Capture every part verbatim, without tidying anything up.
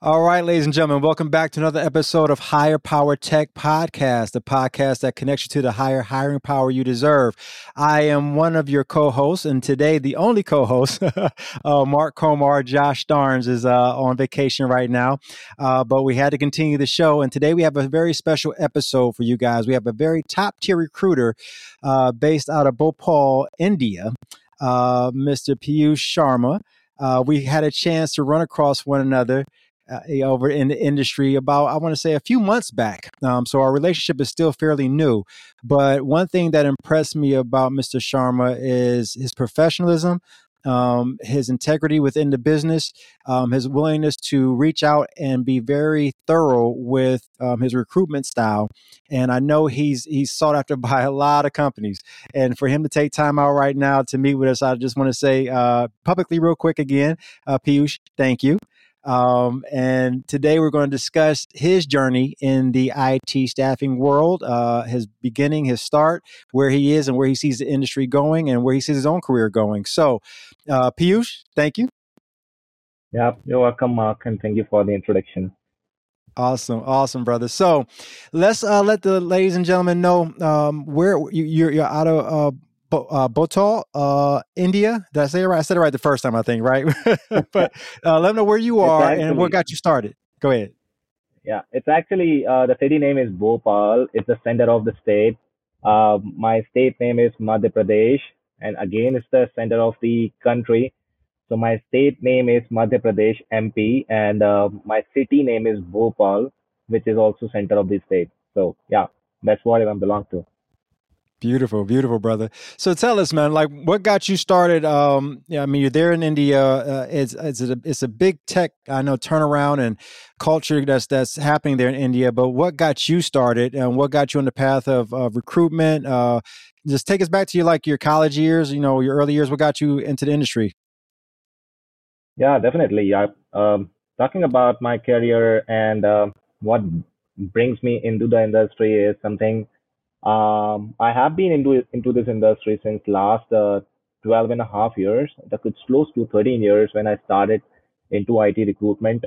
All right, ladies and gentlemen, welcome back to another episode of Higher Power Tech Podcast, the podcast that connects you to the higher hiring power you deserve. I am one of your co-hosts, and today the only co-host, uh, Mark Komar. Josh Starnes is uh, on vacation right now, uh, but we had to continue the show, and today we have a very special episode for you guys. We have a very top-tier recruiter uh, based out of Bhopal, India, uh, Mister Piyush Sharma. Uh, we had a chance to run across one another Uh, over in the industry about, I want to say, a few months back. Um, so our relationship is still fairly new. But one thing that impressed me about Mister Sharma is his professionalism, um, his integrity within the business, um, his willingness to reach out and be very thorough with um, his recruitment style. And I know he's he's sought after by a lot of companies. And for him to take time out right now to meet with us, I just want to say uh, publicly real quick again, uh, Piyush, thank you. Um, and today we're going to discuss his journey in the I T staffing world, uh, his beginning, his start, where he is and where he sees the industry going and where he sees his own career going. So, uh, Piyush, thank you. Yeah, you're welcome, Mark, and thank you for the introduction. Awesome. Awesome, brother. So let's uh, let the ladies and gentlemen know um, where you, you're, you're out of uh, Bo- uh, Bhopal, uh, India. Did I say it right? I said it right the first time, I think, right? But uh, let them know where you It's are actually, and what got you started. Go ahead. yeah, it's actually, uh, the city name is Bhopal. It's the center of the state. Uh, my state name is Madhya Pradesh, and again, it's the center of the country. So my state name is Madhya Pradesh, M P, and uh, my city name is Bhopal, which is also center of the state. So yeah, that's what I belong to. Beautiful, beautiful, brother. So tell us, man, like what got you started? Um, yeah, I mean, you're there in India. Uh, it's it's a it's a big tech, I know, turnaround and culture that's that's happening there in India. But what got you started, and what got you on the path of, of recruitment? Uh, just take us back to your like your college years, you know, your early years. What got you into the industry? Yeah, definitely. Yeah. Um, talking about my career and uh, what brings me into the industry is something. Um, I have been into into this industry since last uh, twelve and a half years. That it's close to thirteen years when I started into I T recruitment.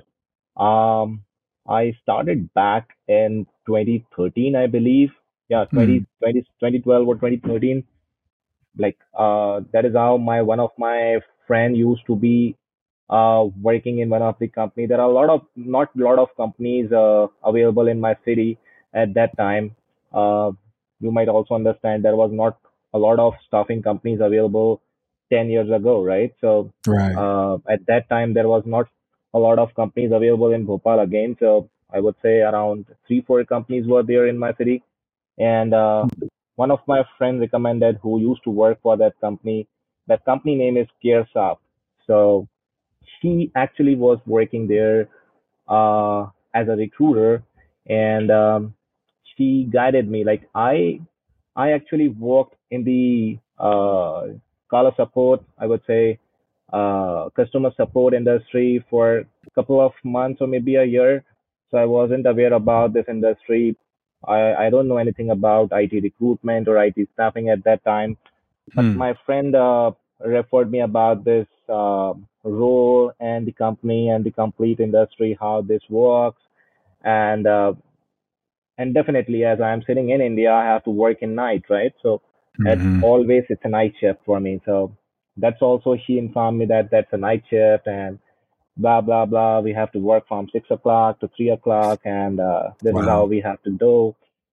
Um, I started back in twenty thirteen, I believe. Yeah, Hmm. twenty twenty twenty twelve or twenty thirteen. Like uh, that is how my one of my friend used to be uh, working in one of the company. There are a lot of not a lot of companies uh, available in my city at that time. Uh, you might also understand there was not a lot of staffing companies available ten years ago, right? So Right. uh, at that time there was not a lot of companies available in Bhopal again. So I would say around three four companies were there in my city, and uh, one of my friends recommended who used to work for that company. That company name is CareSoft. So she actually was working there uh, as a recruiter, and um, she guided me. Like I, I actually worked in the uh, caller support. I would say uh, customer support industry for a couple of months or maybe a year. So I wasn't aware about this industry. I, I don't know anything about I T recruitment or I T staffing at that time, but Hmm. my friend uh, referred me about this uh, role and the company and the complete industry, how this works, and uh, and definitely as I'm sitting in India, I have to work in night, right? So at Hmm. always it's a night shift for me. So that's also she informed me that that's a night shift and blah blah blah. We have to work from six o'clock to three o'clock, and uh, this is how Wow. we have to do.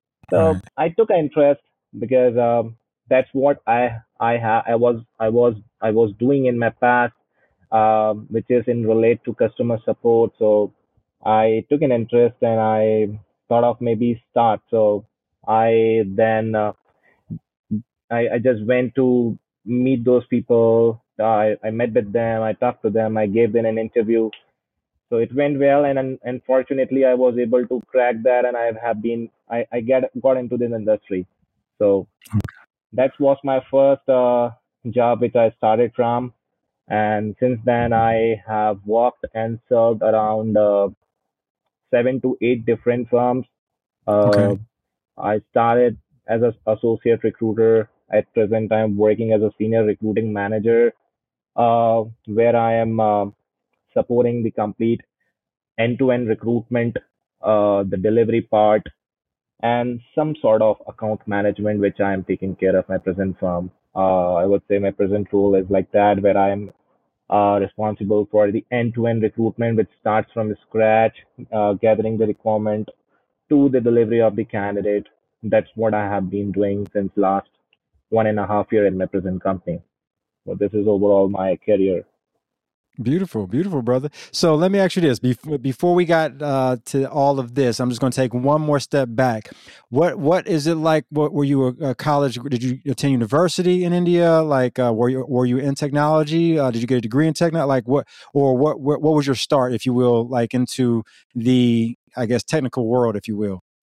So Right. I took an interest because um, that's what I I ha- I was I was I was doing in my past, um, which is in relate to customer support. So I took an interest and I thought of maybe start. So I then uh, I, I just went to meet those people. I, I met with them. I talked to them. I gave them an interview. So it went well, and un- unfortunately, I was able to crack that, and I have been I I get got into this industry. So that was my first uh, job which I started from, and since then I have worked and served around uh, seven to eight different firms. Uh, Okay. I started as an associate recruiter. At present, I'm working as a senior recruiting manager, uh, where I am uh, supporting the complete. end-to-end recruitment, uh, the delivery part, and some sort of account management, which I am taking care of my present firm. Uh, I would say my present role is like that, where I am uh, responsible for the end-to-end recruitment, which starts from scratch, uh, gathering the requirement to the delivery of the candidate. That's what I have been doing since last one and a half year in my present company. So this is overall my career. Beautiful, beautiful, brother. So let me ask you this: before before we got uh, to all of this, I'm just going to take one more step back. What what is it like? What were you a, a college? Did you attend university in India? Like, uh, were you were you in technology? Uh, did you get a degree in technology? Like, what or what, what what was your start, if you will, like into the, I guess, technical world, if you will?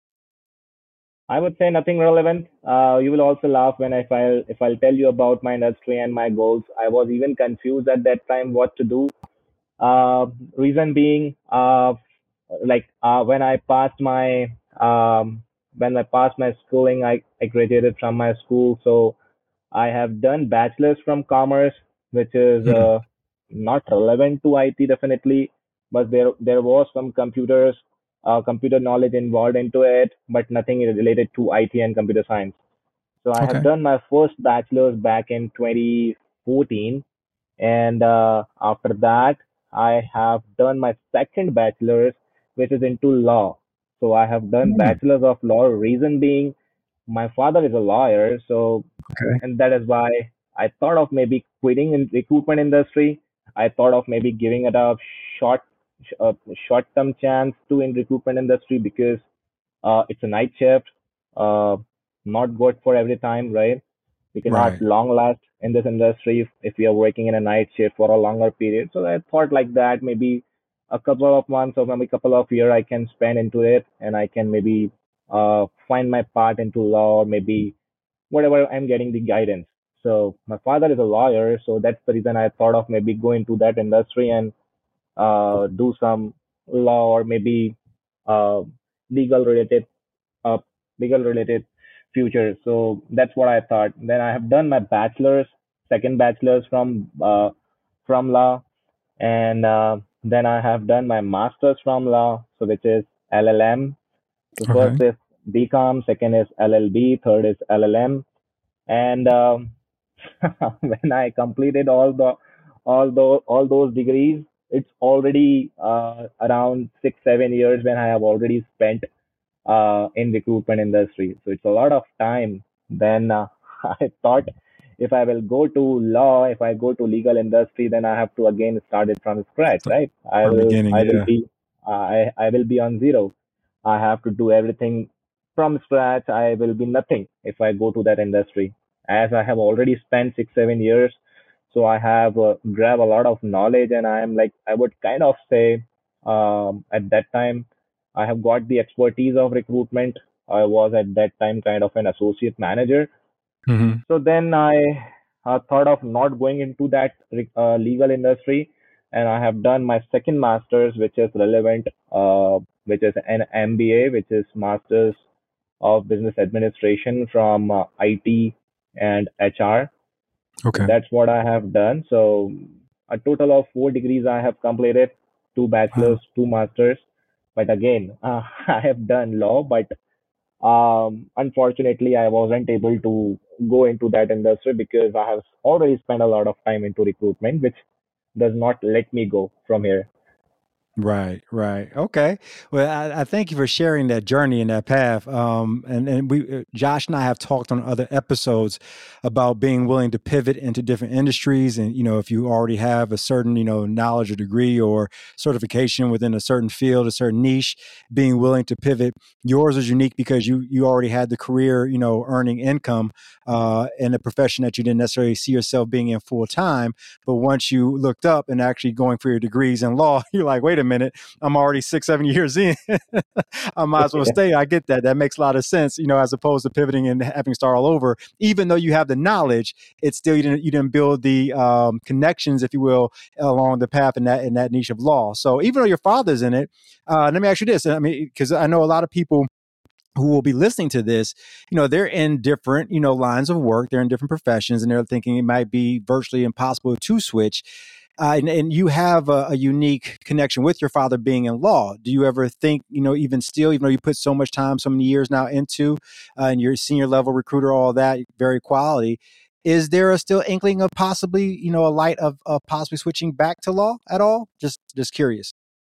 I would say nothing relevant. Uh, you will also laugh when if I if I'll tell you about my industry and my goals. I was even confused at that time what to do. Uh, Reason being, uh, like uh, when I passed my um, when I passed my schooling, I, I graduated from my school. So I have done bachelor's from commerce, which is Hmm. uh, not relevant to I T definitely, but there there was some computers, uh, computer knowledge involved into it, but nothing related to I T and computer science. So I have Okay. done my first bachelor's back in twenty fourteen, and uh, after that, I have done my second bachelor's, which is into law. So I have done Hmm. bachelor's of law. Reason being, my father is a lawyer, so Okay. and that is why I thought of maybe quitting in recruitment industry. I thought of maybe giving it a short, uh, short-term chance to in recruitment industry because uh, it's a night shift, uh, not good for every time, right? We cannot Right. long last in this industry if, if we are working in a night shift for a longer period. So I thought like that maybe a couple of months or maybe a couple of years I can spend into it and I can maybe uh, find my part into law or maybe whatever I'm getting the guidance. So my father is a lawyer, so that's the reason I thought of maybe going to that industry and uh, do some law or maybe uh, legal related uh, legal related future. So that's what I thought. Then I have done my bachelor's, second bachelor's from uh, from law, and uh, then I have done my master's from law, so which is L L M. So first Okay. is B Com, second is L L B, third is L L M, and um, when I completed all the all the all those degrees, it's already uh, around six seven years when I have already spent uh, in recruitment industry. So it's a lot of time. Then uh, I thought if I will go to law, if I go to legal industry, then I have to again start it from scratch, So, right? I from will beginning, I will yeah. be I I will be on zero. I have to do everything from scratch. I will be nothing if I go to that industry. As I have already spent six seven years, so I have uh, grab a lot of knowledge, and I am like I would kind of say um, at that time I have got the expertise of recruitment. I was at that time kind of an associate manager. Hmm. So then I uh, thought of not going into that uh, legal industry, and I have done my second master's, which is relevant, uh, which is an M B A, which is Masters of Business Administration from uh, I T and H R. So Okay. that's what I have done. So a total of four degrees I have completed, two bachelors, Wow. two masters. But again, uh, I have done law, but um, unfortunately, I wasn't able to go into that industry because I have already spent a lot of time into recruitment, which does not let me go from here. Right, right. Okay. Well, I, I thank you for sharing that journey and that path. Um, and and we, uh, Josh and I have talked on other episodes about being willing to pivot into different industries. And you know, if you already have a certain you know knowledge or degree or certification within a certain field, a certain niche, being willing to pivot. Yours is unique because you you already had the career, you know, earning income uh, in a profession that you didn't necessarily see yourself being in full time. But once you looked up and actually going for your degrees in law, you're like, wait a minute, I'm already six, seven years in. I might as well Yeah, stay. I get that. That makes a lot of sense, you know, as opposed to pivoting and having to start all over. Even though you have the knowledge, it's still you didn't you didn't build the um, connections, if you will, along the path in that in that niche of law. So even though your father's in it, uh, let me ask you this. I mean, because I know a lot of people who will be listening to this, you know, they're in different, you know, lines of work, they're in different professions, and they're thinking it might be virtually impossible to switch. Uh, and, and you have a, a unique connection with your father being in law. Do you ever think, you know, even still, even though you put so much time, so many years now into, uh, and you're a senior level recruiter, all that, very quality, is there a still inkling of possibly, you know, a light of, of possibly switching back to law at all? Just, just curious.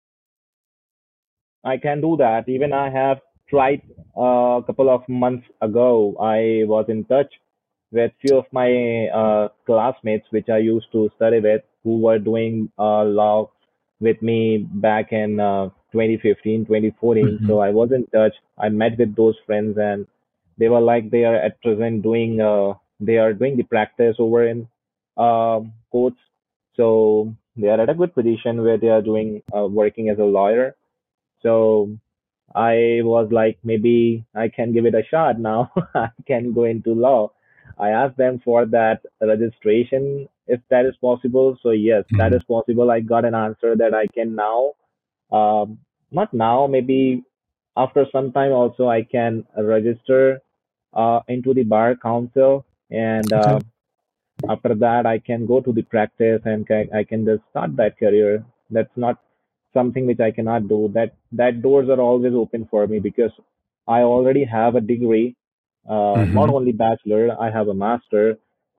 I can do that. Even I have tried uh, a couple of months ago. I was in touch with few of my uh, classmates, which I used to study with, who were doing uh, law with me back in uh, twenty fifteen, twenty fourteen. Mm-hmm. So I was in touch. I met with those friends, and they were like they are at present doing uh, they are doing the practice over in um, courts. So they are at a good position where they are doing uh, working as a lawyer. So I was like, maybe I can give it a shot now. I can go into law. I asked them for that registration if that is possible. So yes, that Mm-hmm. is possible. I got an answer that I can now, um, not now, maybe after some time also I can register uh, into the bar council, and Okay. uh, after that I can go to the practice and ca- I can just start that career. That's not something which I cannot do. That that doors are always open for me because I already have a degree, uh, not Mm-hmm. only bachelor, I have a master.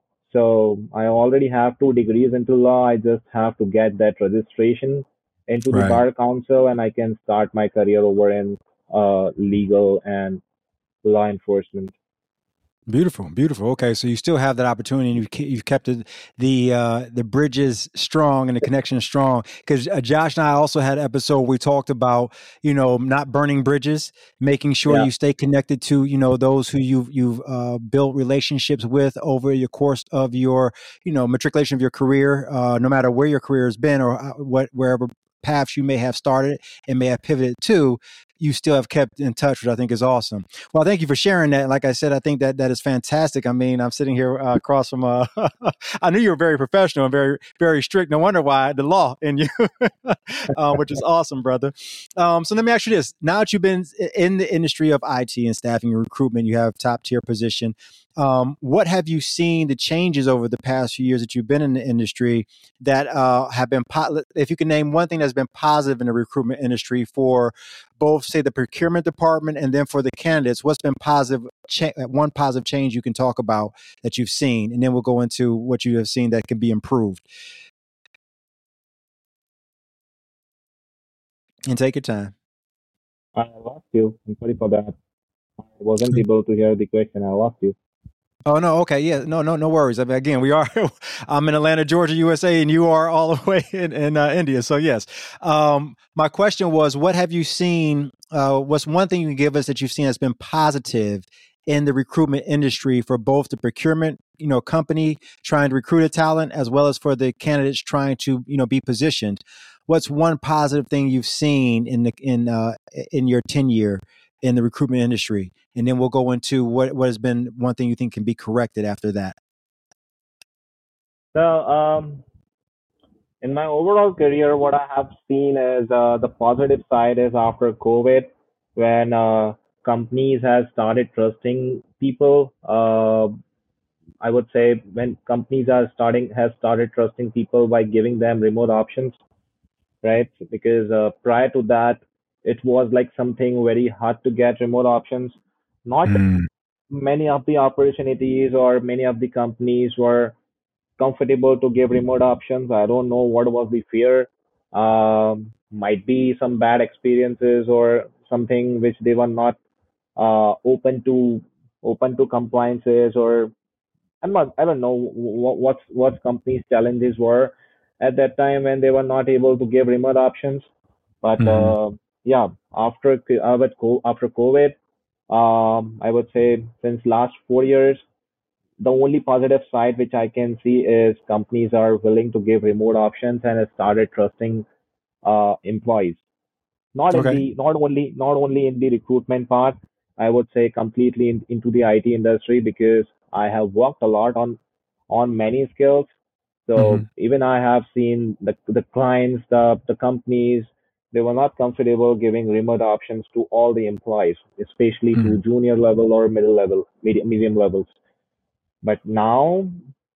So I already have two degrees into law. I just have to get that registration into the Right. bar council, and I can start my career over in uh, legal and law enforcement. Beautiful, beautiful. Okay, so you still have that opportunity, and you've ke- you've kept it, the uh, the bridges strong and the connection strong. Because uh, Josh and I also had an episode where we talked about, you know, not burning bridges, making sure Yeah. you stay connected to, you know, those who you've you've uh, built relationships with over the course of your, you know, matriculation of your career, uh, no matter where your career has been or uh, what wherever paths you may have started and may have pivoted to, you still have kept in touch, which I think is awesome. Well, thank you for sharing that. Like I said, I think that that is fantastic. I mean, I'm sitting here uh, across from. Uh, I knew you were very professional and very very strict. No wonder why the law in you, uh, which is awesome, brother. Um, so let me ask you this: now that you've been in the industry of I T and staffing and recruitment, you have top tier position. Um, what have you seen the changes over the past few years that you've been in the industry that uh, have been? Po- if you can name one thing that's been positive in the recruitment industry for both, say, the procurement department and then for the candidates, what's been positive, cha- one positive change you can talk about that you've seen, and then we'll go into what you have seen that can be improved. And take your time. I lost you. I'm sorry for that. I wasn't able to hear the question. I lost you. Oh no, okay, yeah, no, no, no worries. I mean, again, we are. I'm in Atlanta, Georgia, U S A, and you are all the way in, in uh, India. So yes, um, my question was, what have you seen? Uh, what's one thing you can give us that you've seen that's been positive in the recruitment industry for both the procurement, you know, company trying to recruit a talent as well as for the candidates trying to, you know, be positioned? What's one positive thing you've seen in the in uh, in your tenure in the recruitment industry? And then we'll go into what, what has been one thing you think can be corrected after that. So, um, in my overall career, what I have seen is uh, the positive side is after COVID, when uh, companies have started trusting people. Uh, I would say when companies are starting have started trusting people by giving them remote options, right? Because uh, prior to that, it was like something very hard to get remote options. Not Mm. many of the opportunities or many of the companies were comfortable to give remote options. I don't know what was the fear. Um, might be some bad experiences or something which they were not uh, open to open to compliances, or I'm not I don't know what what's what companies challenges were at that time when they were not able to give remote options. But Mm-hmm. uh, yeah, after uh, with co- after COVID, um, I would say since last four years, the only positive side which I can see is companies are willing to give remote options and have started trusting uh, employees. Not in Okay. the not only not only in the recruitment part, I would say completely in, into the I T industry, because I have worked a lot on on many skills. Mm-hmm. So even I have seen the the clients, the the companies, they were not comfortable giving remote options to all the employees, especially to Mm-hmm. junior level or middle level, medium medium levels. But now,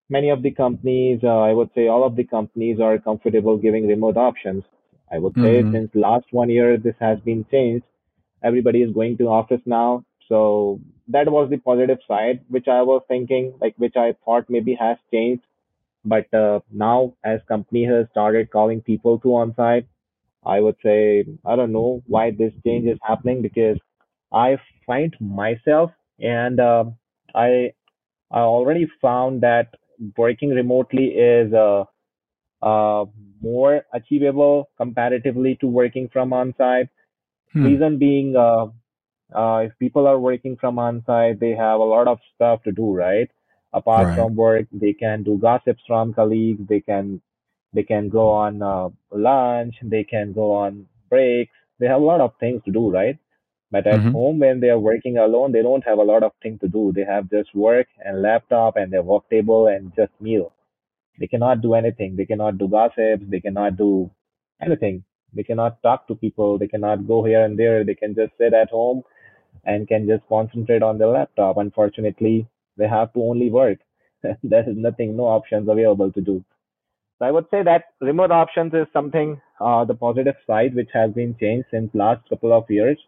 many of the companies, uh, I would say all of the companies are comfortable giving remote options. I would say Hmm. since last one year, this has been changed. Everybody is going to office now. So that was the positive side, which I was thinking, like, which I thought maybe has changed. But uh, now, as company has started calling people to on-site, I would say, I don't know why this change is happening because I find myself and uh, I I already found that working remotely is uh, uh, more achievable comparatively to working from on-site. Hmm. Reason being, uh, uh, if people are working from on-site, they have a lot of stuff to do, right? Apart Right. from work, they can do gossips from colleagues. They can they can go on uh, lunch. They can go on breaks. They have a lot of things to do, right? But at Hmm. home, when they are working alone, they don't have a lot of things to do. They have just work and laptop and their work table and just meal. They cannot do anything. They cannot do gossips. They cannot do anything. They cannot talk to people. They cannot go here and there. They can just sit at home and can just concentrate on their laptop. Unfortunately, they have to only work. There is nothing, no options available to do. So I would say that remote options is something, uh, the positive side, which has been changed since last couple of years,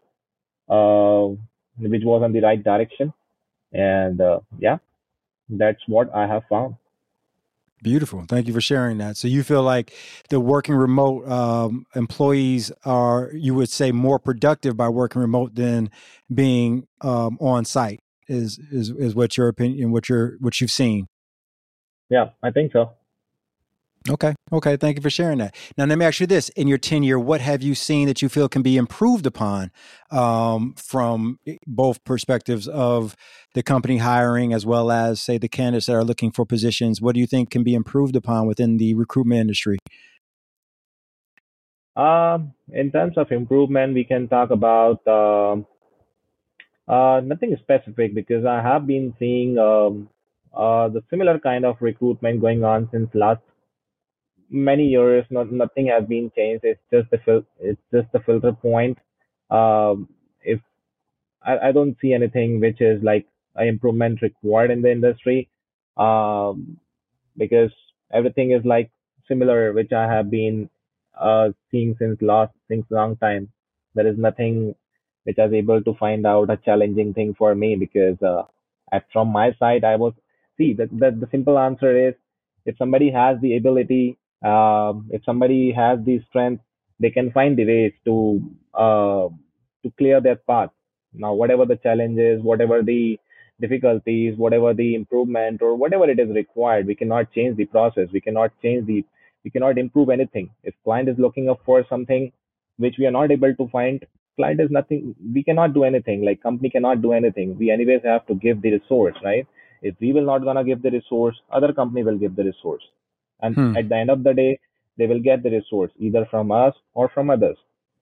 uh, which was on the right direction. And uh, yeah, that's what I have found. Beautiful. Thank you for sharing that. So you feel like the working remote um, employees are, you would say, more productive by working remote than being um, on site. Is is is what your opinion? What your what you've seen? Yeah, I think so. Okay. Okay. Thank you for sharing that. Now, let me ask you this: in your tenure, what have you seen that you feel can be improved upon um, from both perspectives of the company hiring as well as, say, the candidates that are looking for positions? What do you think can be improved upon within the recruitment industry? Um, in terms of improvement, we can talk about um, uh, nothing specific because I have been seeing um, uh, the similar kind of recruitment going on since last many years. Not nothing has been changed. It's just the fil- it's just the filter point. Um, if I, I don't see anything which is like an improvement required in the industry, um, because everything is like similar, which I have been uh, seeing since last since long time. There is nothing which I was able to find out a challenging thing for me because uh, at, from my side, I was see the, the the simple answer is if somebody has the ability, um, if somebody has the strength, they can find the ways to uh, to clear their path. Now, whatever the challenge is, whatever the difficulties, whatever the improvement or whatever it is required, we cannot change the process. We cannot change the, we cannot improve anything. If client is looking up for something which we are not able to find, client is nothing. We cannot do anything. Like company cannot do anything. We anyways have to give the resource, right? If we will not gonna give the resource, other company will give the resource, and Hmm. at the end of the day, they will get the resource either from us or from others.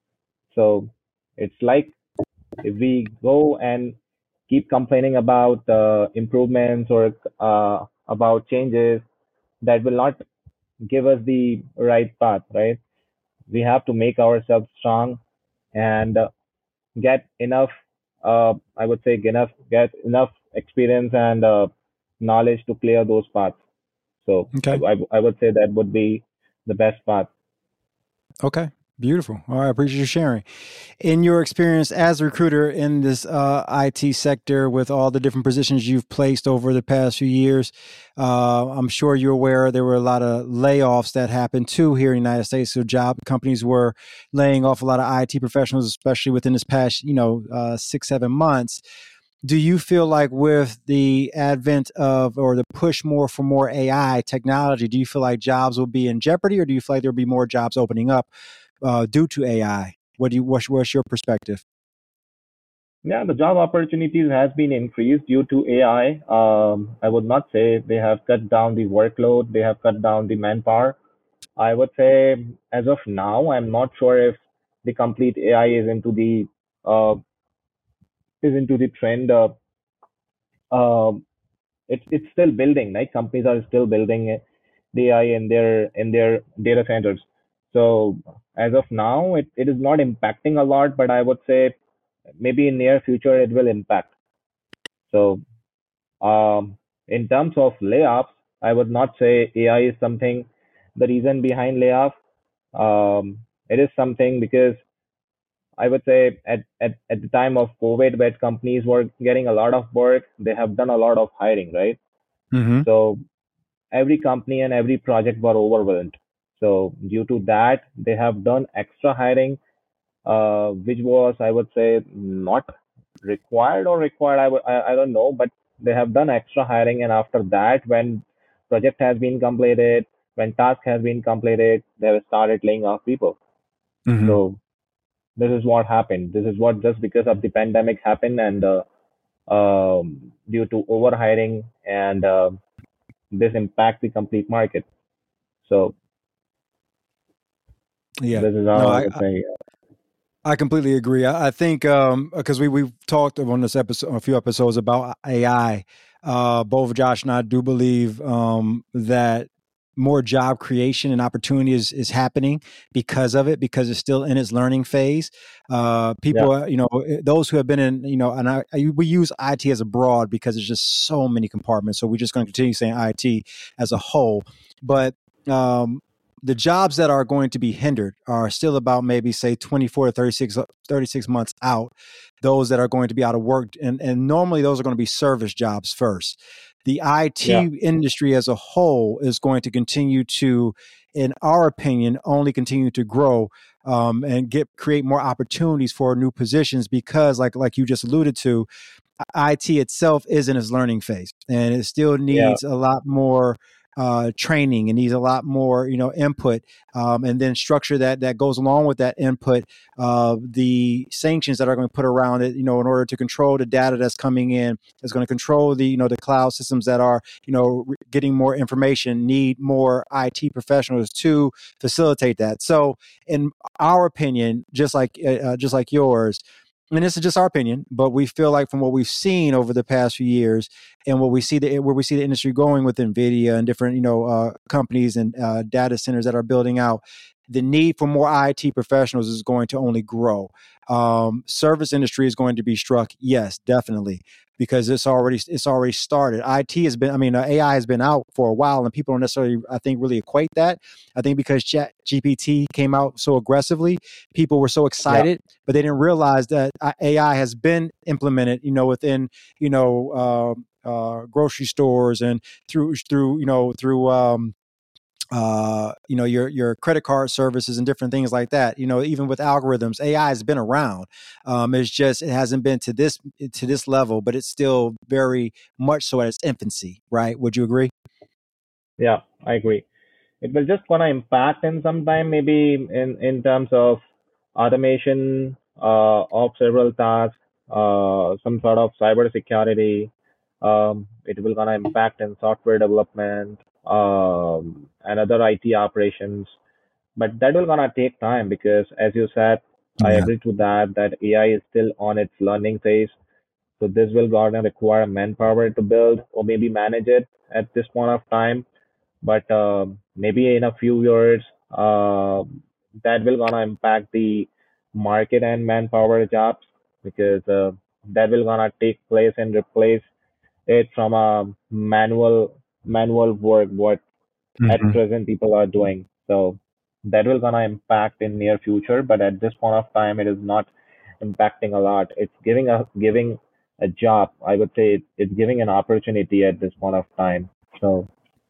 So it's like if we go and keep complaining about uh, improvements or uh, about changes, that will not give us the right path, right? We have to make ourselves strong and uh, get enough, uh, I would say, enough, get enough experience and uh, knowledge to clear those paths. So I, Okay. I, I would say that would be the best path. Okay. Beautiful. All right. I appreciate you sharing. In your experience as a recruiter in this uh, I T sector with all the different positions you've placed over the past few years, uh, I'm sure you're aware there were a lot of layoffs that happened too here in the United States. So job companies were laying off a lot of I T professionals, especially within this past, you know, uh, six, seven months. Do you feel like with the advent of or the push more for more A I technology, do you feel like jobs will be in jeopardy, or do you feel like there'll be more jobs opening up uh, due to A I? What do you what's, what's your perspective? Yeah, the job opportunities has been increased due to A I. Um, I would not say they have cut down the workload, they have cut down the manpower. I would say as of now, I'm not sure if the complete A I is into the uh, is into the trend. Uh, uh, it's it's still building, right? Companies are still building uh, the A I in their in their data centers. So as of now, it, it is not impacting a lot, but I would say maybe in near future it will impact. So um, in terms of layoffs. I would not say A I is something the reason behind layoff. Um, it is something because I would say at, at, at the time of COVID, where companies were getting a lot of work, they have done a lot of hiring, right? Mm-hmm. So every company and every project were overwhelmed. So due to that, they have done extra hiring, uh, which was, I would say, not required or required. I, w- I, I don't know, but they have done extra hiring. And after that, when project has been completed, when task has been completed, they have started laying off people. Mm-hmm. So this is what happened. This is what just because of the pandemic happened and uh, um, due to overhiring and uh, this impact the complete market. So Yeah. this is how No, I I, would say. I completely agree. I, I think um because we we've talked on this episode, a few episodes about A I. Uh, both Josh and I do believe um that more job creation and opportunity is, is happening because of it, because it's still in its learning phase. Uh, Yeah, people, uh, you know, eh, those who have been in, you know, and I, I we use I T as a broad because there's just so many compartments. So we're just going to continue saying I T as a whole, but um, the jobs that are going to be hindered are still about maybe say twenty-four to thirty-six, thirty-six months out, those that are going to be out of work, and, and normally those are going to be service jobs first. The yeah, I T industry as a whole is going to continue to, in our opinion, only continue to grow, um, and get create more opportunities for new positions because like like you just alluded to, I T itself is in its learning phase, and it still yeah, needs a lot more uh, training and needs a lot more, you know, input, um, and then structure that that goes along with that input. Uh, the sanctions that are going to put around it, you know, in order to control the data that's coming in, is going to control the, you know, the cloud systems that are, you know, re- getting more information. Need more I T professionals to facilitate that. So, in our opinion, just like uh, uh, just like yours, and this is just our opinion, but we feel like from what we've seen over the past few years and what we see the where we see the industry going with NVIDIA and different, you know, uh, companies and uh, data centers that are building out, the need for more I T professionals is going to only grow. Um, service industry is going to be struck, yes, definitely, because it's already it's already started. I T has been, I mean, uh, A I has been out for a while, and people don't necessarily, I think, really equate that. I think because Chat G P T came out so aggressively, people were so yeah, excited, but they didn't realize that uh, A I has been implemented, you know, within, you know, uh, uh, grocery stores and through through you know through um, uh, you know your your credit card services and different things like that. You know, even with algorithms, A I has been around. Um, it's just it hasn't been to this to this level, but it's still very much so at its infancy. Right? Would you agree? yeah. I agree. It will just gonna impact in some time, maybe in in terms of automation uh, of several tasks, uh, some sort of cyber security. Um, it will gonna impact in software development um, and other I T operations. But that will gonna take time because, as you said, I Yeah. agree to that that A I is still on its learning phase. So this will gonna require manpower to build or maybe manage it at this point of time. But um maybe in a few years, uh, that will gonna impact the market and manpower jobs because uh, that will gonna take place and replace it from a manual manual work what at Hmm. present people are doing. So that will gonna impact in near future, but at this point of time, it is not impacting a lot. It's giving a giving a job. I would say it, it's giving an opportunity at this point of time. So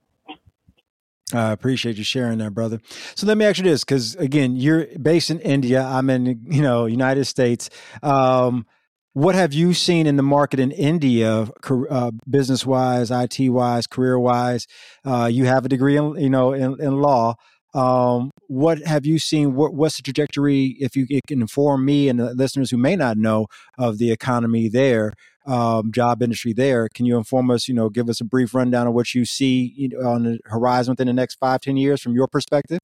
I appreciate you sharing that, brother. So let me ask you this, because again, you're based in India. I'm in, you know, United States. Um, what have you seen in the market in India, uh, business wise, I T wise, career wise? Uh, you have a degree in, you know, in, in law. Um, what have you seen? What, what's the trajectory? If you can inform me and the listeners who may not know of the economy there, um, job industry there. Can you inform us, you know, give us a brief rundown of what you see, you know, on the horizon within the next five, ten years from your perspective?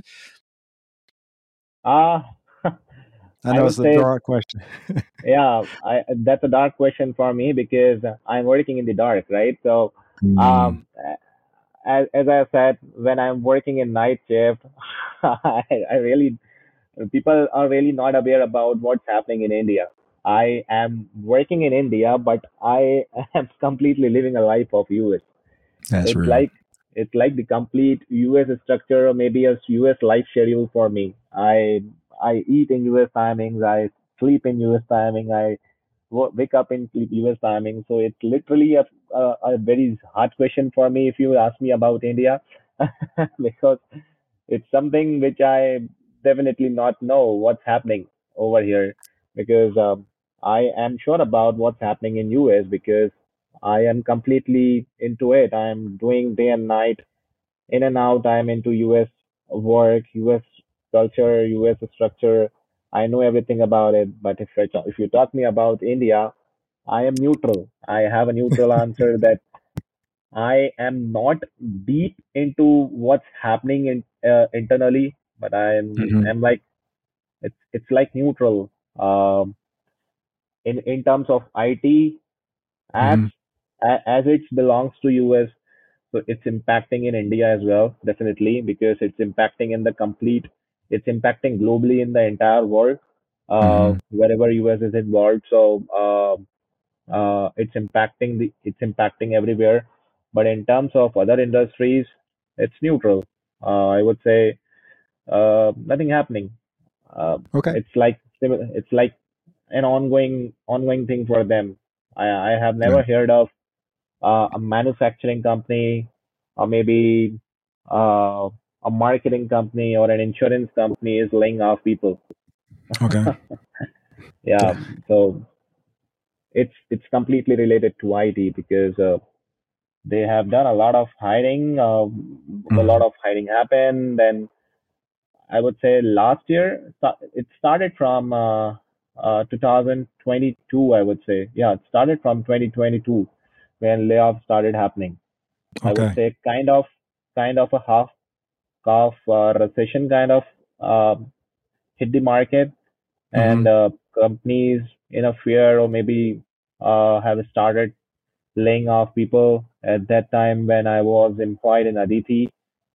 uh I I know would it's a say broad question. yeah, I that's a dark question for me because I'm working in the dark, right? So Mm, um as as I said, when I'm working in night shift, I, I really people are really not aware about what's happening in India. I am working in India, but I am completely living a life of U S. that's It's real. like it's like the complete U S structure or maybe a U S life schedule for me. I I eat in U S timings. I sleep in U S timing. I wo- wake up in U S timing. So it's literally a, a a very hard question for me if you ask me about India, because it's something which I definitely not know what's happening over here, because um, I am sure about what's happening in U S because I am completely into it. I am doing day and night, in and out. I'm into U S work, U S culture, U S structure. I know everything about it. But if I, if you talk me about India, I am neutral. I have a neutral answer that I am not deep into what's happening in uh, internally, but I'm Hmm. I'm like it's it's like neutral. Um, in in terms of I T, as Hmm. a- as it belongs to U S, so it's impacting in India as well, definitely, because it's impacting in the complete, it's impacting globally in the entire world, uh, Hmm. wherever U S is involved. So uh, uh, it's impacting the, it's impacting everywhere. But in terms of other industries, it's neutral. Uh, I would say uh, nothing happening. Uh, Okay. it's like sim- it's like an ongoing ongoing thing for them. I, I have Yeah. never heard of uh, a manufacturing company, or maybe uh, a marketing company or an insurance company is laying off people. Okay. Yeah, Yeah. so it's it's completely related to I T because uh, they have done a lot of hiring. Uh, a lot Hmm. of hiring happened. Then I would say last year sta- it started from uh, uh, two thousand twenty-two. I would say, yeah, it started from twenty twenty-two when layoffs started happening. I would Okay. say kind of kind of a half half uh, recession kind of uh, hit the market, Hmm. and uh, companies in a fear or maybe uh, have started laying off people. At that time when I was employed in Aditi,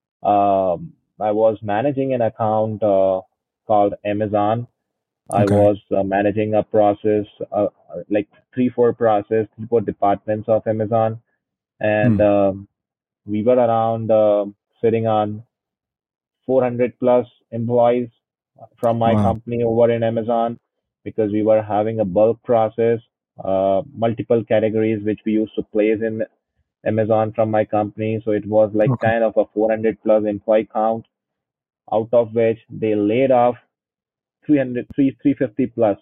um, I was managing an account uh, called Amazon. I Okay. was uh, managing a process, uh, like three, four process, three, four departments of Amazon, and Hmm. um, we were around uh, sitting on four hundred plus employees from my Wow. company over in Amazon, because we were having a bulk process, uh, multiple categories which we used to place in Amazon from my company. So it was like Okay. kind of a four hundred plus employee count, out of which they laid off three hundred, three, three fifty plus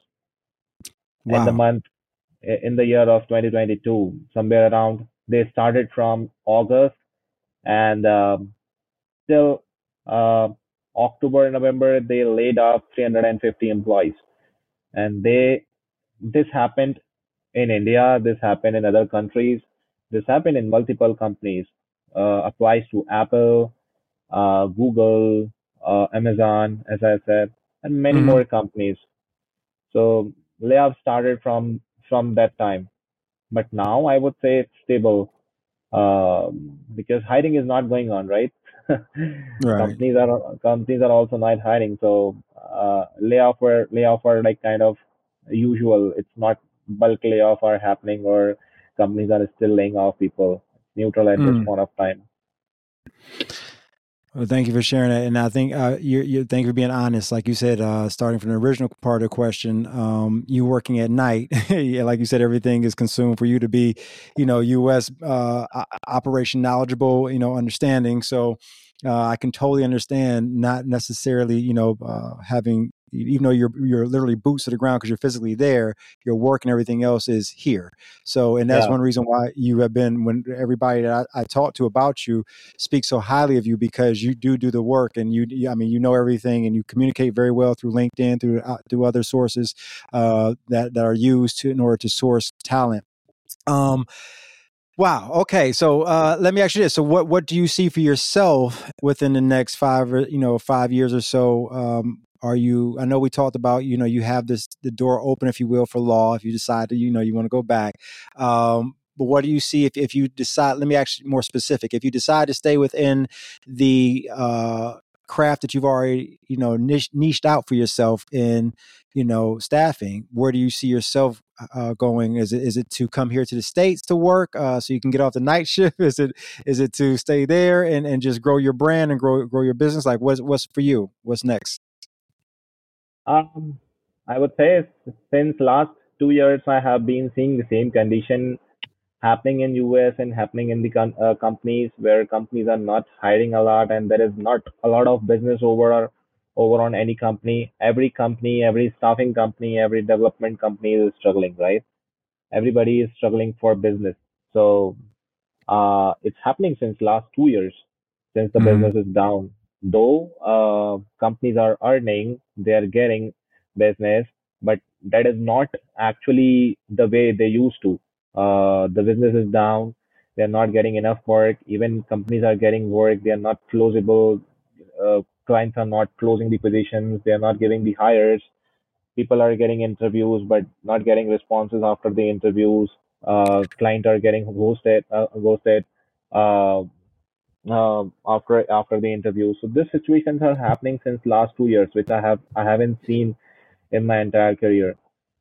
in the Wow. month, in the year of twenty twenty-two, somewhere around. They started from August, and um, till uh, October, November, they laid off three hundred fifty employees. And they, this happened in India, this happened in other countries, this happened in multiple companies. Uh, applies to Apple, uh, Google, uh, Amazon, as I said, and many Hmm. more companies. So layoffs started from from that time, but now I would say it's stable, um, because hiring is not going on, right? Right. companies are companies are also not hiring, so uh, layoff are layoff are like kind of usual. It's not bulk layoff are happening, or companies are still laying off people. It's neutral at this Mm. point of time. Well, thank you for sharing that, and I think uh, you you thank you for being honest. Like you said, uh, starting from the original part of the question, um, you working at night, yeah, like you said, everything is consumed for you to be, you know, U S uh, o- operation knowledgeable, you know, understanding. So uh, I can totally understand not necessarily, you know, uh, having even though you're you're literally boots to the ground because you're physically there, your work and everything else is here. So, and that's Yeah, one reason why you have been when everybody that I, I talk to about you speak so highly of you because you do do the work and you, you I mean, you know everything and you communicate very well through LinkedIn, through uh, through other sources uh, that that are used to in order to source talent. Um, wow. Okay. So uh, let me ask you this: so what what do you see for yourself within the next five or you know five years or so? Um, are you? I know we talked about you know you have this the door open, if you will, for law if you decide to you know you want to go back. Um, but what do you see if, if you decide? Let me actually more specific. If you decide to stay within the uh, craft that you've already you know niche, niched out for yourself in you know staffing, where do you see yourself uh, going? Is it is it to come here to the States to work uh, so you can get off the night shift? Is it is it to stay there and, and just grow your brand and grow grow your business? Like what's what's for you? What's next? Um, I would say since last two years, I have been seeing the same condition happening in U S and happening in the com- uh, companies where companies are not hiring a lot and there is not a lot of business over over on any company. Every company, every staffing company, every development company is struggling, right? Everybody is struggling for business. So uh, it's happening since last two years, since the Hmm. business is down. Though uh, companies are earning, they are getting business, but that is not actually the way they used to. Uh, the business is down. They're not getting enough work. Even companies are getting work. They are not closable. Uh, clients are not closing the positions. They are not giving the hires. People are getting interviews but not getting responses after the interviews. Uh, client are getting ghosted, uh, ghosted uh, uh, after after the interview. So these situations are happening since last two years, which I have I haven't seen in my entire career.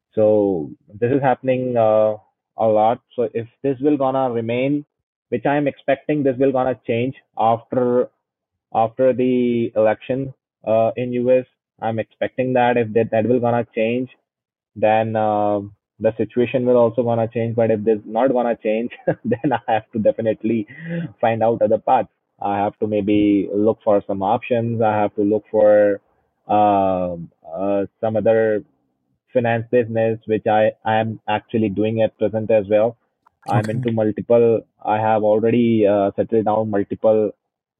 So this is happening uh, a lot. So if this will gonna remain, which I am expecting, this will gonna change after after the election uh, in U S. I'm expecting that if that, that will gonna change, then uh, the situation will also gonna change. But if this not gonna change, then I have to definitely find out other paths. I have to maybe look for some options. I have to look for uh, uh, some other finance business, which I, I am actually doing at present as well. I'm Okay. into multiple, I have already uh, settled down multiple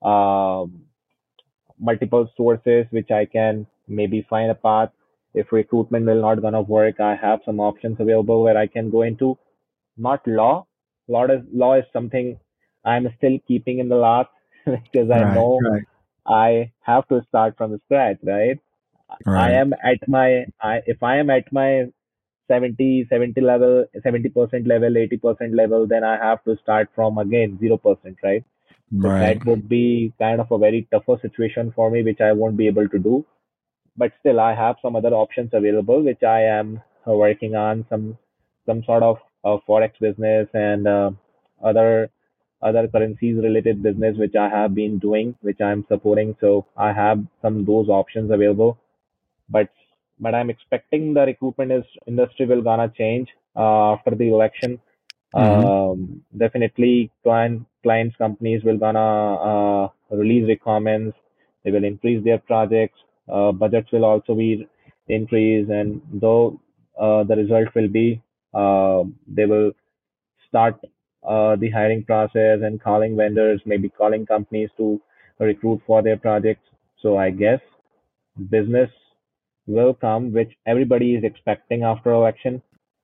um, multiple sources which I can maybe find a path. If recruitment will not gonna work, I have some options available where I can go into. Not law. Law is law is something I'm still keeping in the last because I Right. know Right. I have to start from scratch, right? I Right. am at my I if I am at my seventy seventy level, seventy percent level, eighty percent level, then I have to start from again zero percent, right? So Right. that would be kind of a very tougher situation for me, which I won't be able to do. But still, I have some other options available, which I am uh, working on, some some sort of uh, forex business and uh, other other currencies related business, which I have been doing, which I'm supporting. So I have some those options available. But but I'm expecting the recruitment is industry will gonna change uh, after the election. Hmm. Um, definitely, client clients companies will gonna uh, release requirements. They will increase their projects. Uh, budgets will also be increased, and though uh, the result will be uh, they will start uh, the hiring process and calling vendors, maybe calling companies to recruit for their projects. So I guess business will come, which everybody is expecting after election.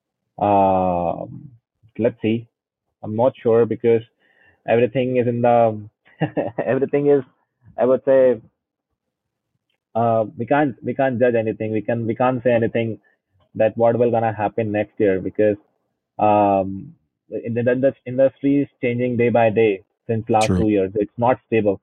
Um, let's see. I'm not sure because everything is in the everything is. I would say uh, we can't we can't judge anything. We can we can't say anything that what will gonna happen next year because um, in the, the industry is changing day by day since last True. two years. It's not stable.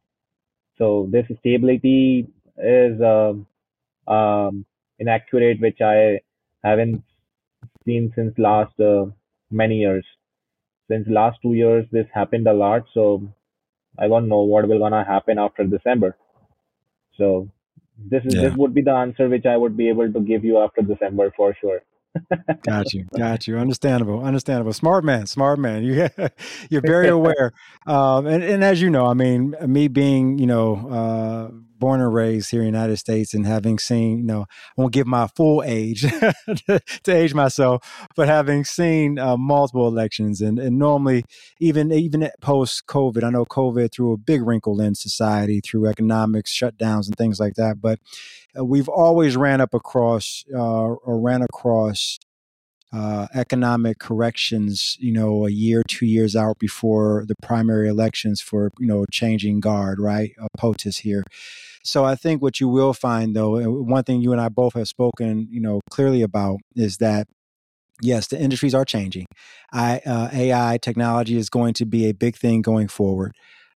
So this stability is um, um, inaccurate, which I haven't seen since last uh, many years. Since last two years, this happened a lot. So I don't know what will gonna happen after December. So this is this Yeah. would be the answer which I would be able to give you after December for sure. Got you. Got you. Understandable. Understandable. Smart man. Smart man. You you're very aware. Um, and, and as you know, I mean, me being, you know, uh, born and raised here in the United States and having seen, you know, I won't give my full age to, to age myself, but having seen uh, multiple elections and, and normally even even post COVID, I know COVID threw a big wrinkle in society through economics, shutdowns and things like that. But uh, we've always ran up across uh, or ran across uh, economic corrections, you know, a year, two years out before the primary elections for, you know, changing guard, right? A POTUS here. So I think what you will find, though, and one thing you and I both have spoken, you know, clearly about is that yes, the industries are changing. I, uh, A I technology is going to be a big thing going forward.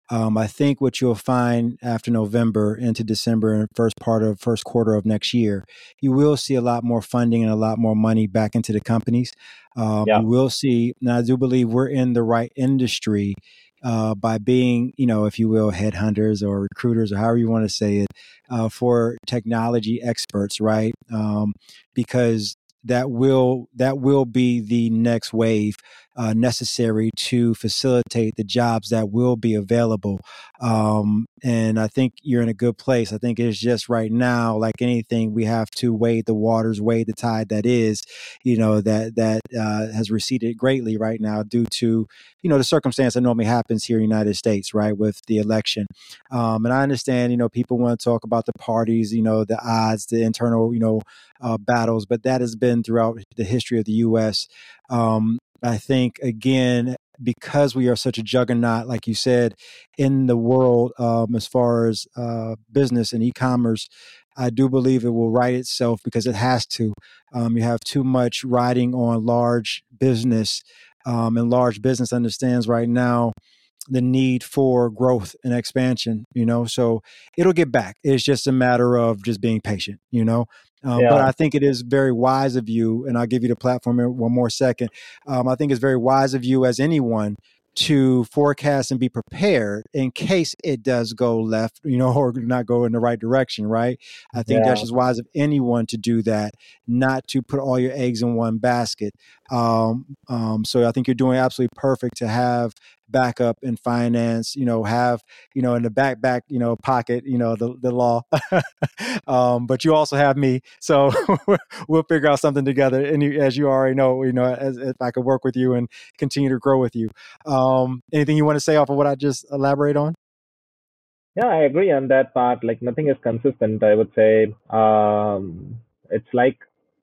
Um, I think what you'll find after November into December and first part of first quarter of next year, you will see a lot more funding and a lot more money back into the companies. Um, Yeah, you will see, and I do believe we're in the right industry uh, by being, you know, if you will, headhunters or recruiters or however you want to say it, uh, for technology experts, right? Um, because that will that will be the next wave uh, necessary to facilitate the jobs that will be available. Um, and I think you're in a good place. I think it's just right now, like anything, we have to wade the waters, wade the tide that is, you know, that that uh, has receded greatly right now due to, you know, the circumstance that normally happens here in the United States, right, with the election. Um, and I understand, you know, people want to talk about the parties, you know, the odds, the internal, you know, uh, battles, but that has been throughout the history of the U S. Um, I think, again, because we are such a juggernaut, like you said, in the world, um, as far as uh, business and e-commerce, I do believe it will right itself because it has to. Um, you have too much riding on large business, um, and large business understands right now the need for growth and expansion, you know, so it'll get back. It's just a matter of just being patient, you know. Um, but yeah, I think it is very wise of you, and I'll give you the platform in one more second. Um, I think it's very wise of you as anyone to forecast and be prepared in case it does go left, you know, or not go in the right direction, right? I think that's yeah, just wise of anyone to do that, not to put all your eggs in one basket. Um, um, so I think you're doing absolutely perfect to have backup in finance, you know, have, you know, in the back, back, you know, pocket, you know, the, the law. um, but you also have me. So we'll figure out something together. And you, as you already know, you know, as, if I could work with you and continue to grow with you. Um, anything you want to say off of what I just elaborate on? yeah. I agree on that part. Like nothing is consistent. I would say um, it's like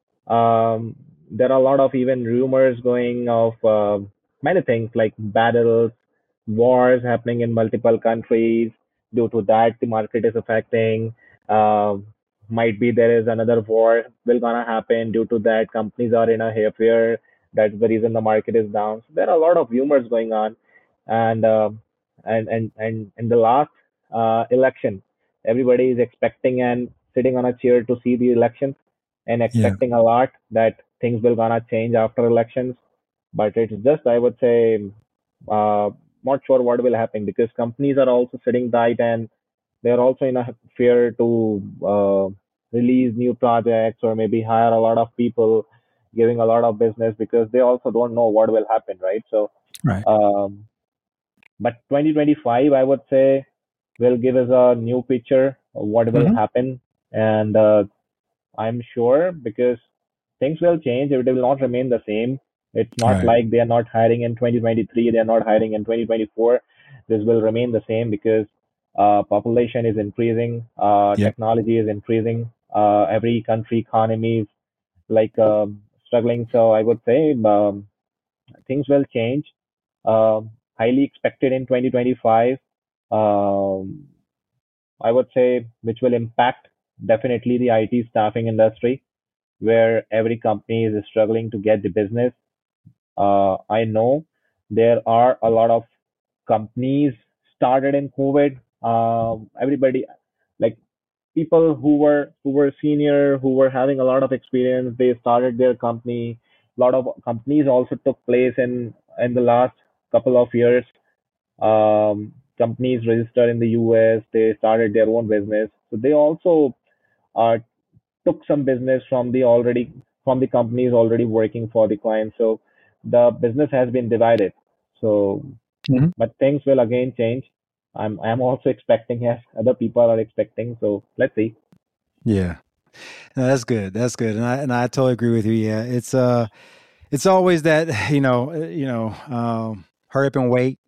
um, there are a lot of even rumors going of uh, many things like battles, wars happening in multiple countries. Due to that, the market is affecting. Um, might be there is another war will gonna happen. Due to that, companies are in a hairfare. That's the reason the market is down. So there are a lot of rumors going on, and uh, and and and in the last uh, election, everybody is expecting and sitting on a chair to see the elections and Yeah. expecting a lot that things will gonna change after elections. But it's just I would say uh, not sure what will happen because companies are also sitting tight and they are also in a fear to uh, release new projects or maybe hire a lot of people, giving a lot of business because they also don't know what will happen, right? So, Right. um, but twenty twenty-five, I would say, will give us a new picture of what will Mm-hmm. happen, and uh, I'm sure because things will change. It will not remain the same. It's not Right. like they are not hiring in twenty twenty-three, they are not hiring in twenty twenty-four. This will remain the same because uh, population is increasing, uh, Yep. technology is increasing, uh, every country economy is like um, struggling. So I would say um, things will change. Um highly expected in twenty twenty-five. Um, I would say which will impact definitely the I T staffing industry where every company is struggling to get the business. Uh, I know there are a lot of companies started in COVID. Um, everybody, like people who were who were senior, who were having a lot of experience, they started their company. A lot of companies also took place in in the last couple of years. Um, companies registered in the U S, they started their own business. So they also uh, took some business from the already from the companies already working for the client. So the business has been divided. So, Mm-hmm. but things will again change. I'm I'm also expecting, yes, other people are expecting. So let's see. Yeah. No, that's good. That's good. And I, and I totally agree with you. Yeah. It's, uh, it's always that, you know, uh, you know, um, hurry up and wait,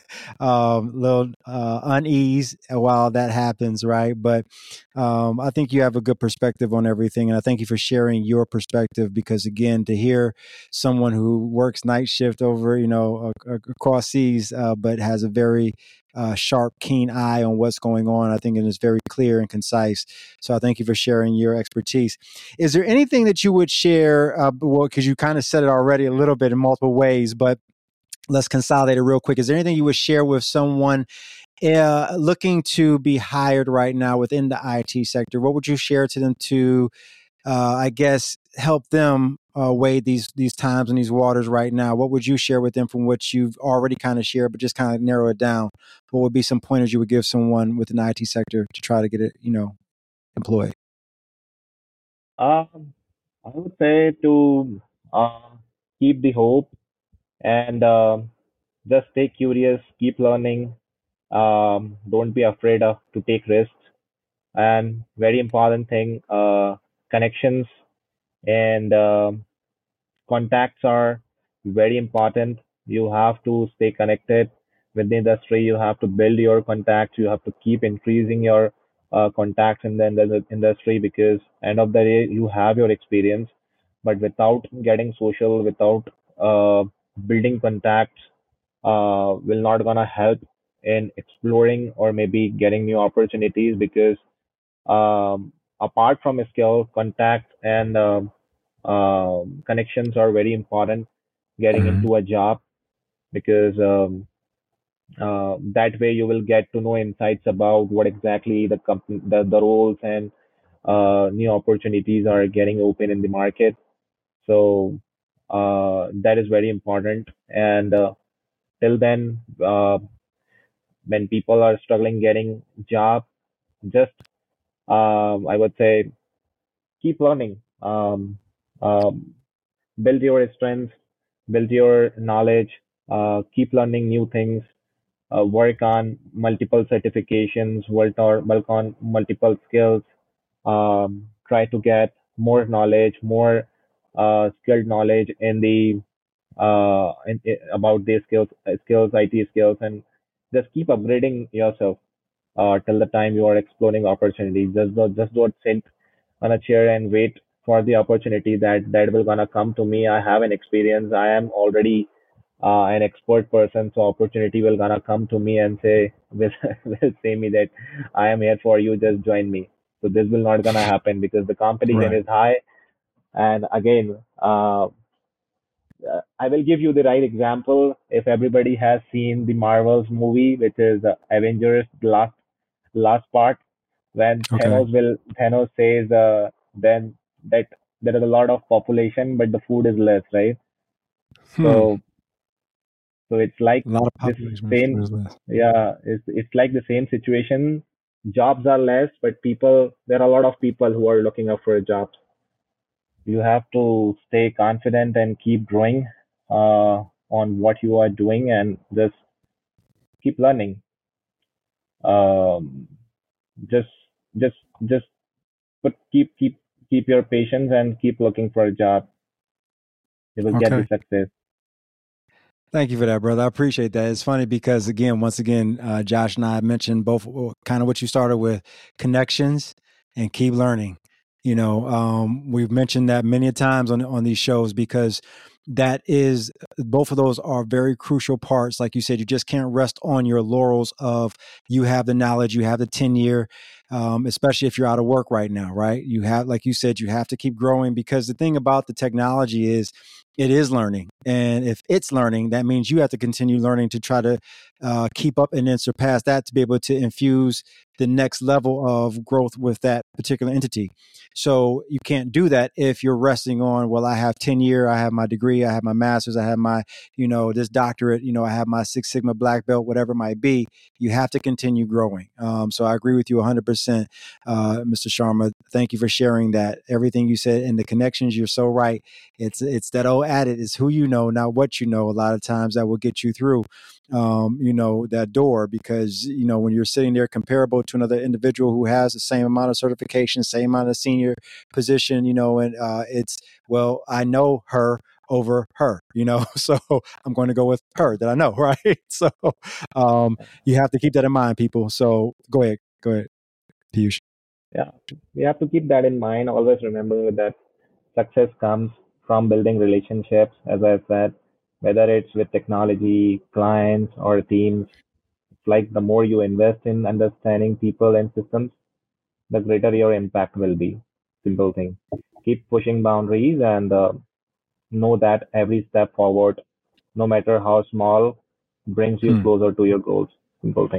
um, little uh, unease while that happens, right? But um, I think you have a good perspective on everything, and I thank you for sharing your perspective. Because again, to hear someone who works night shift over, you know, uh, across seas, uh, but has a very uh, sharp, keen eye on what's going on, I think it is very clear and concise. So I thank you for sharing your expertise. Is there anything that you would share? Uh, well, because you kind of said it already a little bit in multiple ways, but let's consolidate it real quick. Is there anything you would share with someone uh, looking to be hired right now within the I T sector, what would you share to them to, uh, I guess, help them uh, wade these these times and these waters right now? What would you share with them from what you've already kind of shared, but just kind of narrow it down? What would be some pointers you would give someone within the I T sector to try to get it, you know, employed? Um, I would say to uh, keep the hope and uh, just stay curious, keep learning. Um, don't be afraid of to take risks. And very important thing, uh, connections and um contacts are very important. You have to stay connected with the industry. You have to build your contacts. You have to keep increasing your uh, contacts in the, in the industry, because end of the day you have your experience, but without getting social, without uh, building contacts, uh, will not gonna help in exploring or maybe getting new opportunities. Because um, apart from skill, contact and um, um, connections are very important getting Mhm. into a job, because um, uh, that way you will get to know insights about what exactly the company, the, the roles and uh, new opportunities are getting open in the market. So uh, that is very important. And uh, till then, uh, when people are struggling getting job, just um, I would say keep learning. Um, um, Build your strengths, build your knowledge, uh, keep learning new things, uh, work on multiple certifications, work on, work on multiple skills, um, try to get more knowledge, more uh, skilled knowledge in the uh, in, in, about these skills, uh, skills, I T skills, and just keep upgrading yourself uh, till the time you are exploring opportunities. Just don't, just don't sit on a chair and wait for the opportunity that that will gonna come to me. I have an experience. I am already uh, an expert person, so opportunity will gonna come to me and say will will say me that I am here for you. Just join me. So this will not gonna happen, because the competition Right. is high. And again, uh, uh, I will give you the right example. If everybody has seen the Marvels movie, which is uh, Avengers, the last last part, when Okay. Thanos will Thanos says uh, then that there is a lot of population, but the food is less, right? Hmm. So so it's like A lot of this population same, is less. yeah, it's it's like the same situation. Jobs are less, but people, there are a lot of people who are looking up for jobs. You have to stay confident and keep growing uh, on what you are doing, and just keep learning. Um, just just just but keep keep keep your patience and keep looking for a job. You will get the Okay. success. Thank you for that, brother. I appreciate that. It's funny because, again, once again, uh, Josh and I mentioned both kind of what you started with, connections and keep learning. You know, um, we've mentioned that many times on on these shows, because that is, both of those are very crucial parts. Like you said, you just can't rest on your laurels of you have the knowledge, you have the tenure, um, especially if you're out of work right now, right? You have, like you said, you have to keep growing, because the thing about the technology is it is learning. And if it's learning, that means you have to continue learning to try to uh, keep up and then surpass that, to be able to infuse the next level of growth with that particular entity. So you can't do that if you're resting on, well, I have tenure, I have my degree, I have my master's, I have my, you know, this doctorate, you know, I have my Six Sigma black belt, whatever it might be. You have to continue growing. Um, so I agree with you one hundred percent, uh, Mister Sharma. Thank you for sharing that. Everything you said and the connections, you're so right. It's it's that old adage, it's who you know, not what you know. A lot of times that will get you through, um, you know, that door, because, you know, when you're sitting there comparable to another individual who has the same amount of certification, same amount of senior position, you know, and uh, it's, well, I know her over her, you know, so I'm going to go with her that I know, right? So um, you have to keep that in mind, people. So go ahead, go ahead, Piyush. Yeah, we have to keep that in mind. Always remember that success comes from building relationships, as I said, whether it's with technology, clients, or teams. It's like the more you invest in understanding people and systems, the greater your impact will be. Simple thing. Keep pushing boundaries, and uh, know that every step forward, no matter how small, brings you Hmm. closer to your goals. Simple thing.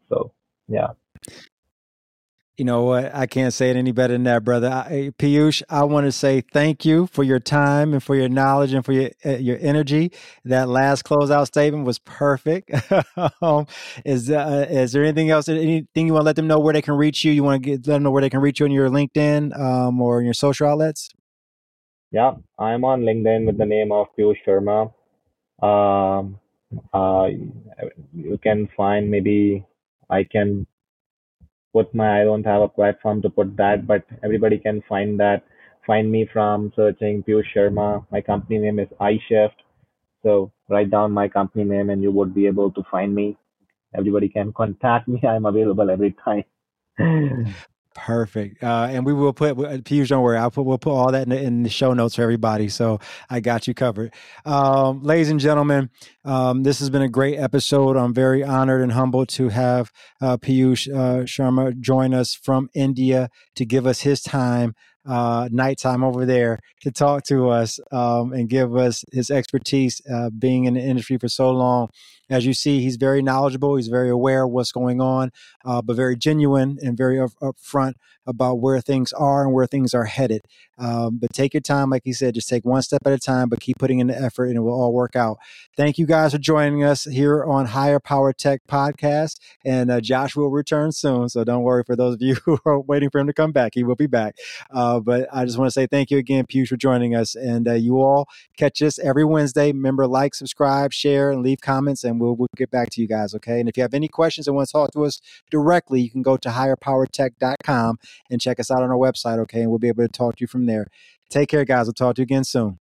So, yeah. You know what? I can't say it any better than that, brother. I, Piyush, I want to say thank you for your time and for your knowledge and for your uh, your energy. That last closeout statement was perfect. um, is uh, is there anything else? Anything you want to let them know where they can reach you? You want to get, let them know where they can reach you on your LinkedIn um, or in your social outlets? Yeah, I'm on LinkedIn with the name of Piyush Sharma. Um, uh, you can find maybe I can put my I don't have a platform to put that, but everybody can find that. Find me from searching Piyush Sharma. My company name is iShift. So write down my company name and you would be able to find me. Everybody can contact me. I'm available every time. Perfect. Uh, and we will put, Piyush, don't worry, I'll put, we'll put all that in the, in the show notes for everybody. So I got you covered. Um, ladies and gentlemen, um, this has been a great episode. I'm very honored and humbled to have uh, Piyush uh, Sharma join us from India to give us his time, uh, nighttime over there, to talk to us um, and give us his expertise, uh, being in the industry for so long. As you see, he's very knowledgeable. He's very aware of what's going on, uh, but very genuine and very up, upfront about where things are and where things are headed. Um, but take your time, like he said, just take one step at a time, but keep putting in the effort and it will all work out. Thank you guys for joining us here on Higher Power Tech Podcast. And uh, Josh will return soon. So don't worry for those of you who are waiting for him to come back. He will be back. Uh, but I just want to say thank you again, Piyush, for joining us. And uh, you all catch us every Wednesday. Remember, like, subscribe, share, and leave comments, and we'll, we'll get back to you guys, okay? And if you have any questions and want to talk to us directly, you can go to higher power tech dot com and check us out on our website, okay? And we'll be able to talk to you from there. Take care, guys. We'll talk to you again soon.